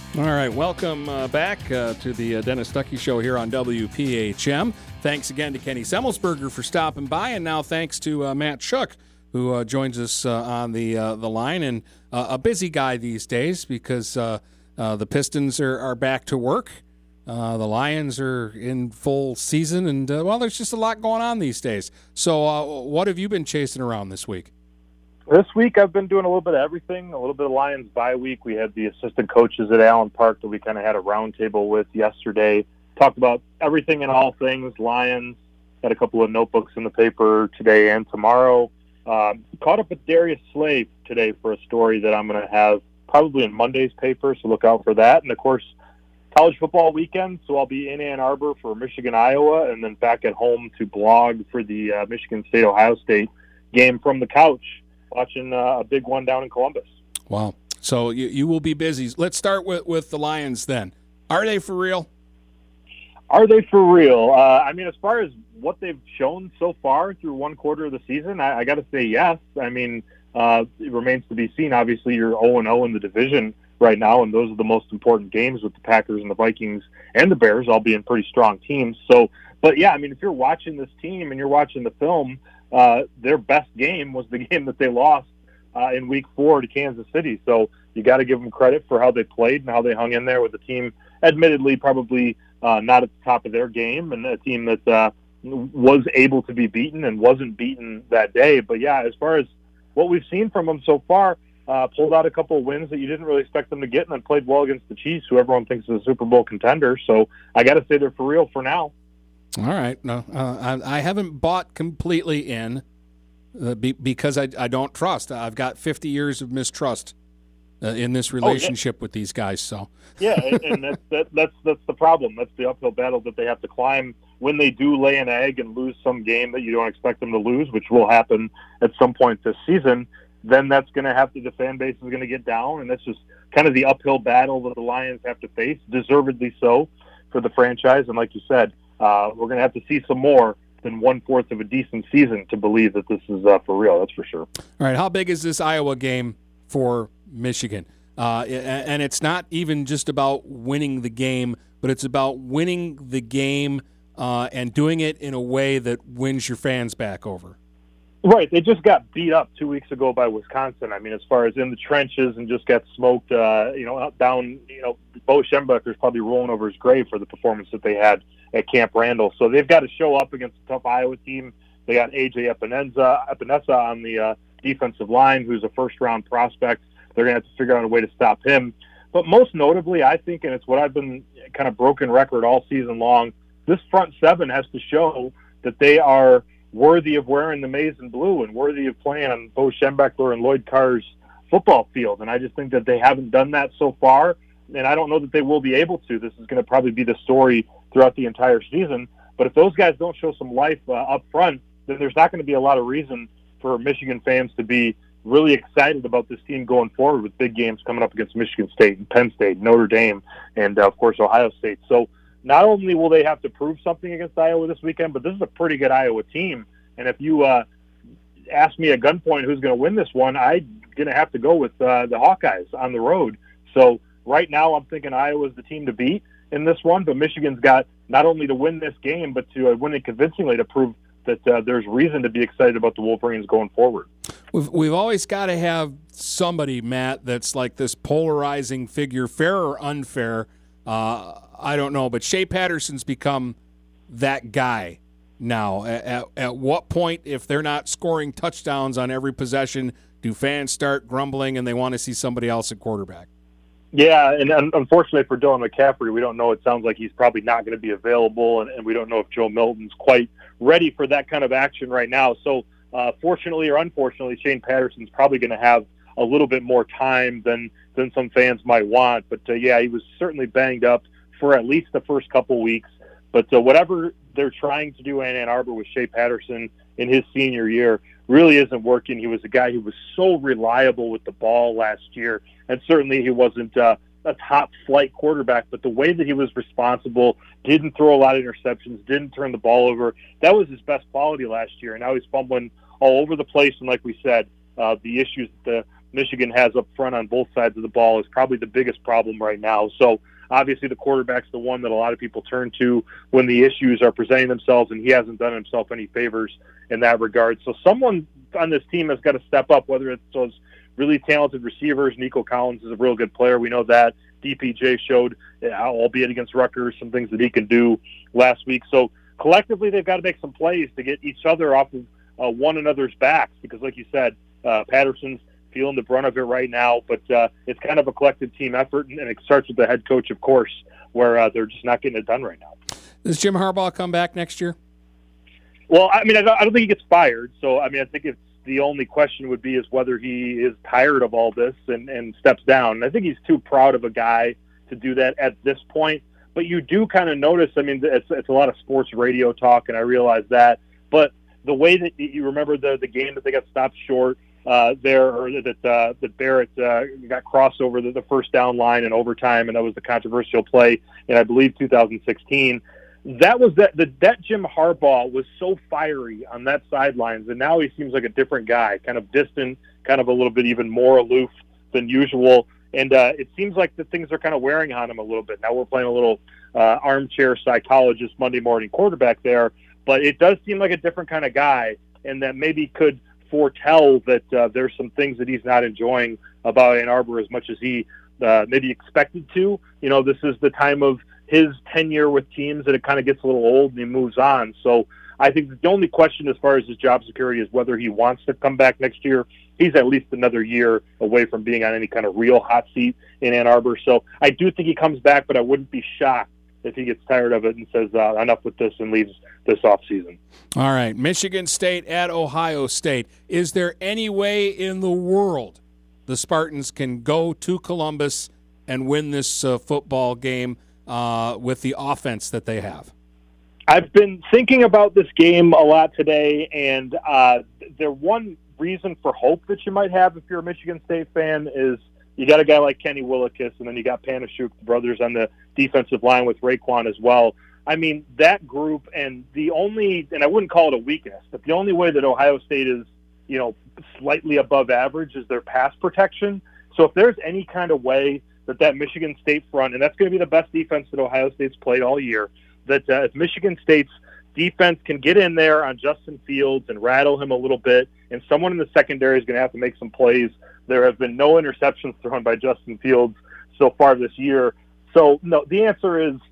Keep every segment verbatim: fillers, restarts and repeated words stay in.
All right, welcome uh, back uh, to the uh, Dennis Stuckey Show here on W P H M. Thanks again to Kenny Semmelsberger for stopping by, and now thanks to uh, Matt Shook, who uh, joins us uh, on the uh, the line, and uh, a busy guy these days because uh, uh, the Pistons are, are back to work. Uh, the Lions are in full season, and, uh, well, there's just a lot going on these days. So uh, what have you been chasing around this week? This week I've been doing a little bit of everything, a little bit of Lions bye week. We had the assistant coaches at Allen Park that we kind of had a roundtable with yesterday. Talked about everything and all things Lions. Had a couple of notebooks in the paper today and tomorrow. Um, caught up with Darius Slay today for a story that I'm going to have probably in Monday's paper, so look out for that. And, of course, college football weekend, so I'll be in Ann Arbor for Michigan, Iowa, and then back at home to blog for the uh, Michigan State-Ohio State game from the couch. Watching uh, a big one down in Columbus. Wow. So you, you will be busy. Let's start with, with the Lions then. Are they for real? Are they for real? Uh, I mean, as far as what they've shown so far through one quarter of the season, I, I got to say yes. I mean, uh, it remains to be seen. Obviously, you're oh and oh in the division right now, and those are the most important games with the Packers and the Vikings and the Bears all being pretty strong teams. So, but yeah, I mean, if you're watching this team and you're watching the film, Uh, their best game was the game that they lost uh, in week four to Kansas City. So you got to give them credit for how they played and how they hung in there with a team, admittedly, probably uh, not at the top of their game, and a team that uh, was able to be beaten and wasn't beaten that day. But yeah, as far as what we've seen from them so far, uh, pulled out a couple of wins that you didn't really expect them to get, and then played well against the Chiefs, who everyone thinks is a Super Bowl contender. So I got to say they're for real for now. All right. No, uh, I, I haven't bought completely in uh, be, because I, I don't trust. I've got fifty years of mistrust uh, in this relationship oh, yeah. with these guys. So yeah, and, and that's that, that's that's the problem. That's the uphill battle that they have to climb when they do lay an egg and lose some game that you don't expect them to lose, which will happen at some point this season. Then that's going to have to the fan base is going to get down, and that's just kind of the uphill battle that the Lions have to face, deservedly so, for the franchise. And like you said. Uh, we're going to have to see some more than one-fourth of a decent season to believe that this is uh, for real, that's for sure. All right, how big is this Iowa game for Michigan? Uh, and it's not even just about winning the game, but it's about winning the game uh, and doing it in a way that wins your fans back over. Right, they just got beat up two weeks ago by Wisconsin. I mean, as far as in the trenches and just got smoked, uh, you know, down, you know, Bo Schembechler's probably rolling over his grave for the performance that they had at Camp Randall. So they've got to show up against a tough Iowa team. They got A J Epinesa, Epinesa on the uh, defensive line, who's a first-round prospect. They're going to have to figure out a way to stop him. But most notably, I think, and it's what I've been kind of broken record all season long, this front seven has to show that they are worthy of wearing the maize and blue and worthy of playing on Bo Schembechler and Lloyd Carr's football field. And I just think that they haven't done that so far, and I don't know that they will be able to. This is going to probably be the story throughout the entire season. But if those guys don't show some life uh, up front, then there's not going to be a lot of reason for Michigan fans to be really excited about this team going forward with big games coming up against Michigan State and Penn State, Notre Dame, and, uh, of course, Ohio State. So not only will they have to prove something against Iowa this weekend, but this is a pretty good Iowa team. And if you uh, ask me at gunpoint who's going to win this one, I'm going to have to go with uh, the Hawkeyes on the road. So right now I'm thinking Iowa's the team to beat in this one, but Michigan's got not only to win this game, but to uh, win it convincingly to prove that uh, there's reason to be excited about the Wolverines going forward. We've, we've always got to have somebody, Matt, that's like this polarizing figure, fair or unfair. Uh, I don't know, but Shea Patterson's become that guy now. At, at what point, if they're not scoring touchdowns on every possession, do fans start grumbling and they want to see somebody else at quarterback? Yeah, and unfortunately for Dylan McCaffrey, we don't know. It sounds like he's probably not going to be available, and, and we don't know if Joe Milton's quite ready for that kind of action right now. So uh, fortunately or unfortunately, Shane Patterson's probably going to have a little bit more time than, than some fans might want. But, uh, yeah, he was certainly banged up for at least the first couple weeks. But uh, whatever they're trying to do in Ann Arbor with Shea Patterson in his senior year really isn't working. He was a guy who was so reliable with the ball last year, and certainly he wasn't uh, a top-flight quarterback, but the way that he was responsible, didn't throw a lot of interceptions, didn't turn the ball over, that was his best quality last year, and now he's fumbling all over the place, and like we said, uh, the issues that the Michigan has up front on both sides of the ball is probably the biggest problem right now. So obviously the quarterback's the one that a lot of people turn to when the issues are presenting themselves, and he hasn't done himself any favors in that regard. So someone on this team has got to step up, whether it's those really talented receivers. Nico Collins is a real good player. We know that. D P J showed, albeit against Rutgers, some things that he can do last week. So collectively they've got to make some plays to get each other off of uh, one another's backs because, like you said, uh, Patterson's feeling the brunt of it right now, but uh, it's kind of a collective team effort, and it starts with the head coach, of course, where uh, they're just not getting it done right now. Does Jim Harbaugh come back next year? Well, I mean, I don't, I don't think he gets fired, so, I mean, I think it's the only question would be is whether he is tired of all this and, and steps down. And I think he's too proud of a guy to do that at this point, but you do kind of notice, I mean, it's, it's a lot of sports radio talk, and I realize that, but the way that you remember the, the game that they got stopped short, Uh, there, or that uh, that Barrett uh, got crossed over the, the first down line in overtime, and that was the controversial play in, I believe, two thousand sixteen. That was that. The, that Jim Harbaugh was so fiery on that sidelines, and now he seems like a different guy, kind of distant, kind of a little bit even more aloof than usual. And uh, it seems like the things are kind of wearing on him a little bit. Now we're playing a little uh, armchair psychologist Monday morning quarterback there, but it does seem like a different kind of guy, and that maybe could foretell that uh, there's some things that he's not enjoying about Ann Arbor as much as he uh, maybe expected to. You know, this is the time of his tenure with teams that it kind of gets a little old and he moves on. So I think the only question as far as his job security is whether he wants to come back next year. He's at least another year away from being on any kind of real hot seat in Ann Arbor. So I do think he comes back, but I wouldn't be shocked if he gets tired of it and says uh, enough with this and leaves this offseason. All right, Michigan State at Ohio State. Is there any way in the world the Spartans can go to Columbus and win this uh, football game uh, with the offense that they have? I've been thinking about this game a lot today, and uh, the one reason for hope that you might have if you're a Michigan State fan is you got a guy like Kenny Willekes, and then you got Panashuk, the brothers, on the defensive line with Raekwon as well. I mean, that group, and the only, and I wouldn't call it a weakness, but the only way that Ohio State is, you know, slightly above average is their pass protection. So if there's any kind of way that that Michigan State front, and that's going to be the best defense that Ohio State's played all year, that uh, if Michigan State's defense can get in there on Justin Fields and rattle him a little bit, and someone in the secondary is going to have to make some plays. There have been no interceptions thrown by Justin Fields so far this year. So, no, the answer is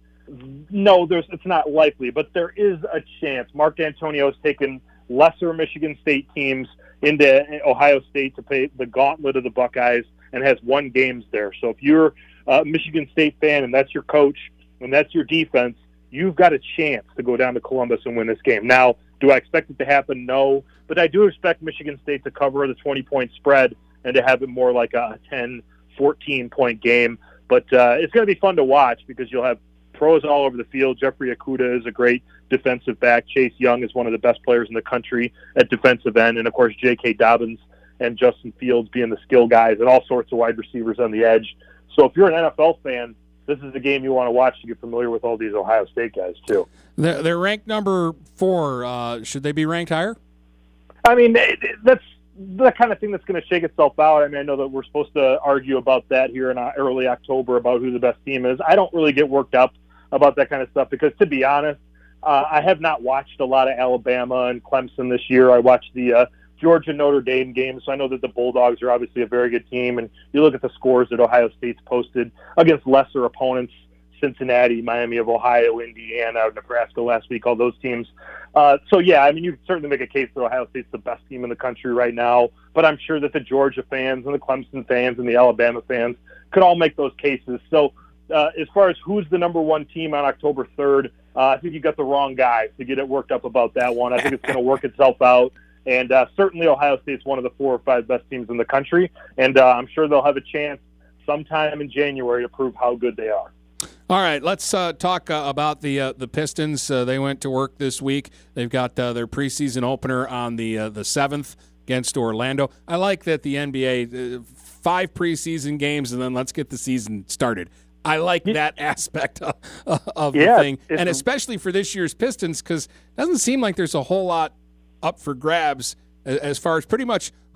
no, there's, it's not likely, but there is a chance. Mark Antonio has taken lesser Michigan State teams into Ohio State to play the gauntlet of the Buckeyes and has won games there. So if you're a Michigan State fan and that's your coach and that's your defense, you've got a chance to go down to Columbus and win this game. Now, do I expect it to happen? No. But I do expect Michigan State to cover the twenty-point spread and to have it more like a ten, fourteen-point game. But uh, it's going to be fun to watch because you'll have pros all over the field. Jeffrey Okudah is a great defensive back. Chase Young is one of the best players in the country at defensive end. And, of course, J K. Dobbins and Justin Fields being the skill guys and all sorts of wide receivers on the edge. So if you're an N F L fan, this is the game you want to watch to get familiar with all these Ohio State guys, too. They're, they're ranked number four. Uh, should they be ranked higher? I mean, that's the kind of thing that's going to shake itself out. I mean, I know that we're supposed to argue about that here in early October about who the best team is. I don't really get worked up about that kind of stuff because, to be honest, uh, I have not watched a lot of Alabama and Clemson this year. I watched the uh, Georgia-Notre Dame game, so I know that the Bulldogs are obviously a very good team, and you look at the scores that Ohio State's posted against lesser opponents, Cincinnati, Miami of Ohio, Indiana, Nebraska last week, all those teams. Uh, so, yeah, I mean, you can certainly make a case that Ohio State's the best team in the country right now, but I'm sure that the Georgia fans and the Clemson fans and the Alabama fans could all make those cases. So uh, as far as who's the number one team on October third, uh, I think you got the wrong guy to get it worked up about that one. I think it's going to work itself out. And uh, certainly Ohio State's one of the four or five best teams in the country, and uh, I'm sure they'll have a chance sometime in January to prove how good they are. All right, let's uh, talk uh, about the uh, the Pistons. Uh, they went to work this week. They've got uh, their preseason opener on the uh, the seventh against Orlando. I like that the N B A, uh, five preseason games, and then let's get the season started. I like that aspect of, of yeah, the thing, and especially for this year's Pistons because it doesn't seem like there's a whole lot up for grabs as far as pretty much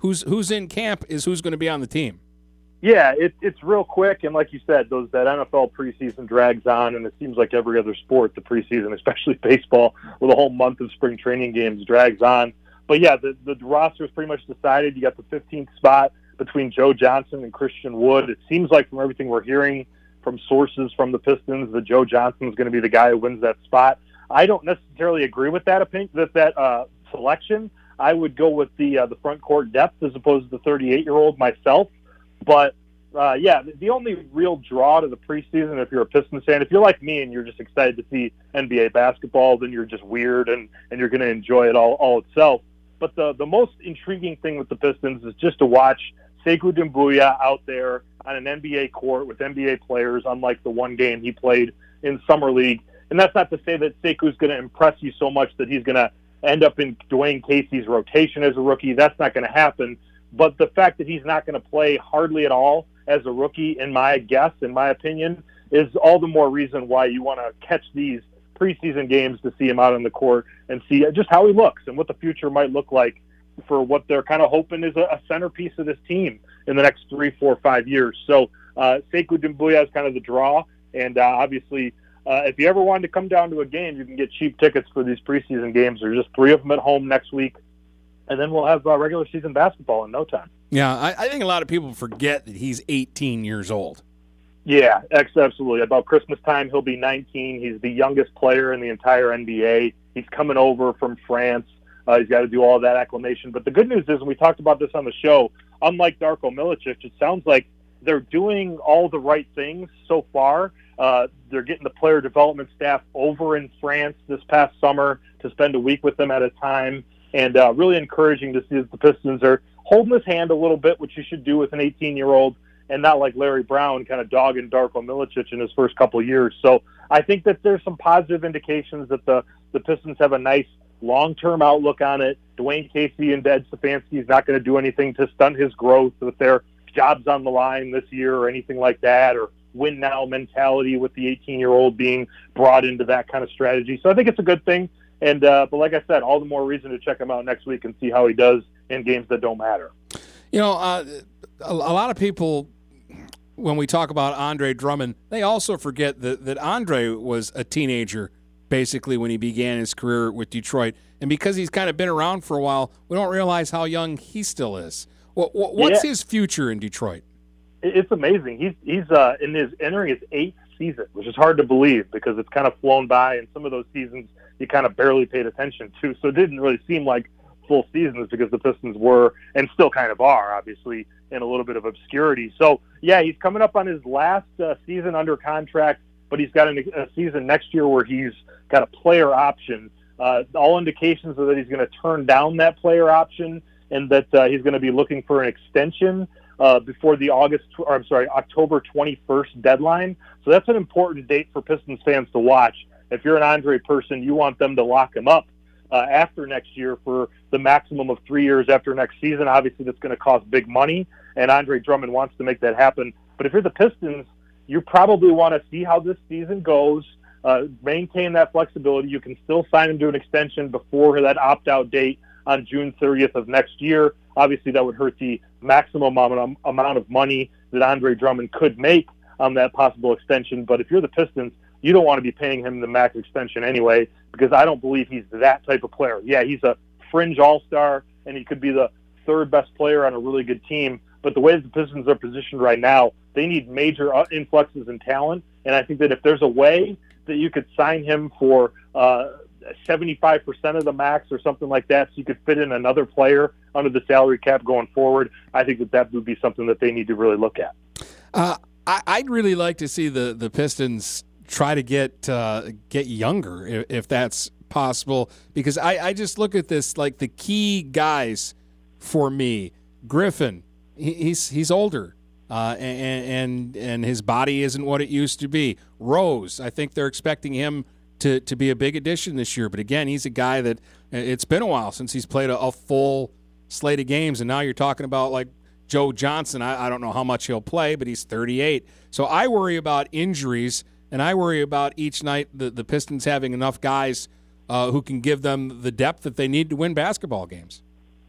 who's who's in camp is who's going to be on the team. Yeah, it, it's real quick, and like you said, those that N F L preseason drags on, and it seems like every other sport, the preseason, especially baseball, with a whole month of spring training games, drags on. But yeah, the, the roster is pretty much decided. You got the fifteenth spot between Joe Johnson and Christian Wood. It seems like from everything we're hearing from sources from the Pistons that Joe Johnson is going to be the guy who wins that spot. I don't necessarily agree with that opinion, that that uh, selection. I would go with the uh, the front court depth as opposed to the thirty-eight-year-old myself. But, uh, yeah, the only real draw to the preseason, if you're a Pistons fan, if you're like me and you're just excited to see N B A basketball, then you're just weird and, and you're going to enjoy it all, all itself. But the, the most intriguing thing with the Pistons is just to watch Sekou Doumbouya out there on an N B A court with N B A players, unlike the one game he played in Summer League. And that's not to say that Sekou's going to impress you so much that he's going to end up in Dwayne Casey's rotation as a rookie. That's not going to happen. But the fact that he's not going to play hardly at all as a rookie, in my guess, in my opinion, is all the more reason why you want to catch these preseason games to see him out on the court and see just how he looks and what the future might look like for what they're kind of hoping is a centerpiece of this team in the next three, four, five years. So uh, Sekou Doumbouya is kind of the draw, and uh, obviously uh, if you ever wanted to come down to a game, you can get cheap tickets for these preseason games. There's just three of them at home next week. And then we'll have uh, regular season basketball in no time. Yeah, I, I think a lot of people forget that he's eighteen years old. Yeah, absolutely. About Christmas time, he'll be nineteen. He's the youngest player in the entire N B A. He's coming over from France. Uh, he's got to do all that acclimation. But the good news is, and we talked about this on the show, unlike Darko Milicic, it sounds like they're doing all the right things so far. Uh, they're getting the player development staff over in France this past summer to spend a week with them at a time. And uh, really encouraging to see that the Pistons are holding his hand a little bit, which you should do with an eighteen-year-old, and not like Larry Brown kind of dogging Darko Milicic in his first couple of years. So I think that there's some positive indications that the, the Pistons have a nice long-term outlook on it. Dwayne Casey and Ed Stefanski is not going to do anything to stunt his growth with their jobs on the line this year or anything like that, or win-now mentality with the eighteen-year-old being brought into that kind of strategy. So I think it's a good thing. And uh, but like I said, all the more reason to check him out next week and see how he does in games that don't matter. You know, uh, a, a lot of people, when we talk about Andre Drummond, they also forget that, that Andre was a teenager basically when he began his career with Detroit. And because he's kind of been around for a while, we don't realize how young he still is. What, what, what's yeah. his future in Detroit? It's amazing. He's he's uh, in his entering his eighth season, which is hard to believe because it's kind of flown by, and some of those seasons you kind of barely paid attention to. So it didn't really seem like full seasons because the Pistons were, and still kind of are, obviously, in a little bit of obscurity. So, yeah, he's coming up on his last uh, season under contract, but he's got an, a season next year where he's got a player option. Uh, all indications are that he's going to turn down that player option and that uh, he's going to be looking for an extension uh, before the August, or I'm sorry, October twenty-first deadline. So that's an important date for Pistons fans to watch. If you're an Andre person, you want them to lock him up uh, after next year for the maximum of three years after next season. Obviously, that's going to cost big money, and Andre Drummond wants to make that happen. But if you're the Pistons, you probably want to see how this season goes, uh, maintain that flexibility. You can still sign him to an extension before that opt-out date on June thirtieth of next year. Obviously, that would hurt the maximum amount of money that Andre Drummond could make on that possible extension. But if you're the Pistons, you don't want to be paying him the max extension anyway, because I don't believe he's that type of player. Yeah, he's a fringe all-star, and he could be the third best player on a really good team. But the way that the Pistons are positioned right now, they need major influxes in talent. And I think that if there's a way that you could sign him for uh, seventy-five percent of the max or something like that, so you could fit in another player under the salary cap going forward, I think that that would be something that they need to really look at. Uh, I, I'd really like to see the, the Pistons try to get uh, get younger, if, if that's possible, because I, I just look at this like the key guys for me. Griffin, he, he's he's older, uh, and, and and his body isn't what it used to be. Rose, I think they're expecting him to, to be a big addition this year, but again, he's a guy that it's been a while since he's played a, a full slate of games, and now you're talking about like Joe Johnson. I, I don't know how much he'll play, but he's thirty-eight. So I worry about injuries. And I worry about each night the, the Pistons having enough guys uh, who can give them the depth that they need to win basketball games.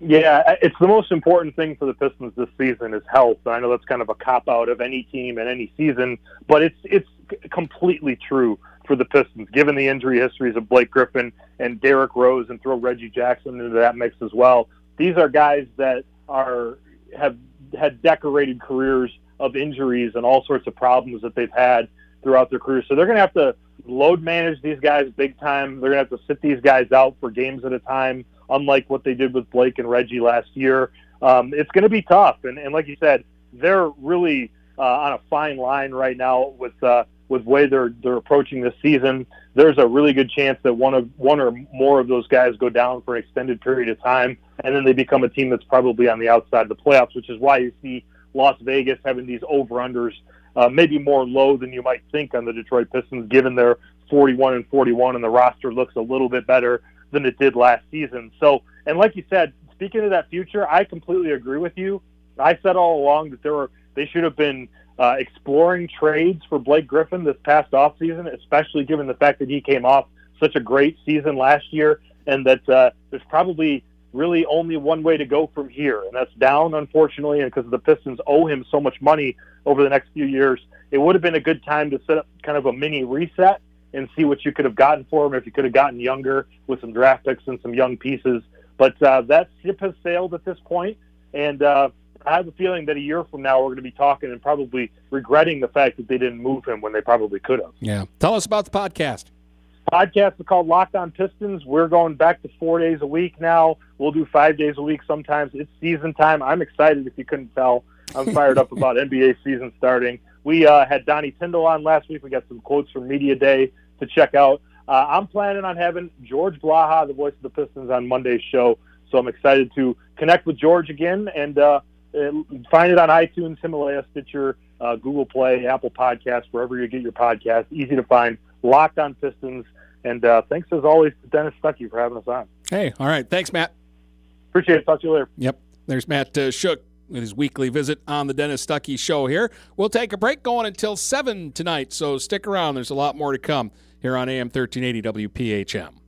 Yeah, it's the most important thing for the Pistons this season is health. I know that's kind of a cop-out of any team and any season, but it's it's completely true for the Pistons, given the injury histories of Blake Griffin and Derrick Rose, and throw Reggie Jackson into that mix as well. These are guys that are have had decorated careers of injuries and all sorts of problems that they've had throughout their careers. So they're going to have to load manage these guys big time. They're going to have to sit these guys out for games at a time, unlike what they did with Blake and Reggie last year. Um, it's going to be tough. And, and like you said, they're really uh, on a fine line right now with uh, with the way they're they're approaching this season. There's a really good chance that one of one or more of those guys go down for an extended period of time, and then they become a team that's probably on the outside of the playoffs, which is why you see Las Vegas having these over-unders uh, maybe more low than you might think on the Detroit Pistons, given their forty-one and forty-one, and the roster looks a little bit better than it did last season. So, and like you said, speaking of that future, I completely agree with you. I said all along that there were they should have been uh, exploring trades for Blake Griffin this past offseason, especially given the fact that he came off such a great season last year, and that uh, there's probably really only one way to go from here, and that's down, unfortunately, and because the Pistons owe him so much money over the next few years, it would have been a good time to set up kind of a mini reset and see what you could have gotten for him if you could have gotten younger with some draft picks and some young pieces. But uh, that ship has sailed at this point, and uh, I have a feeling that a year from now we're going to be talking and probably regretting the fact that they didn't move him when they probably could have. Yeah. Tell us about the podcast. Podcast is called Locked On Pistons. We're going back to four days a week now. We'll do five days a week sometimes. It's season time. I'm excited if you couldn't tell. I'm fired up about N B A season starting. We uh, had Donnie Tyndall on last week. We got some quotes from Media Day to check out. Uh, I'm planning on having George Blaha, the voice of the Pistons, on Monday's show. So I'm excited to connect with George again, and uh, find it on iTunes, Himalaya, Stitcher, uh, Google Play, Apple Podcasts, wherever you get your podcasts. Easy to find. Locked On Pistons. And uh, thanks, as always, to Dennis Stuckey for having us on. Hey, all right. Thanks, Matt. Appreciate it. Talk to you later. Yep. There's Matt uh, Shook with his weekly visit on the Dennis Stuckey Show here. We'll take a break going until seven tonight, so stick around. There's a lot more to come here on A M thirteen eighty W P H M.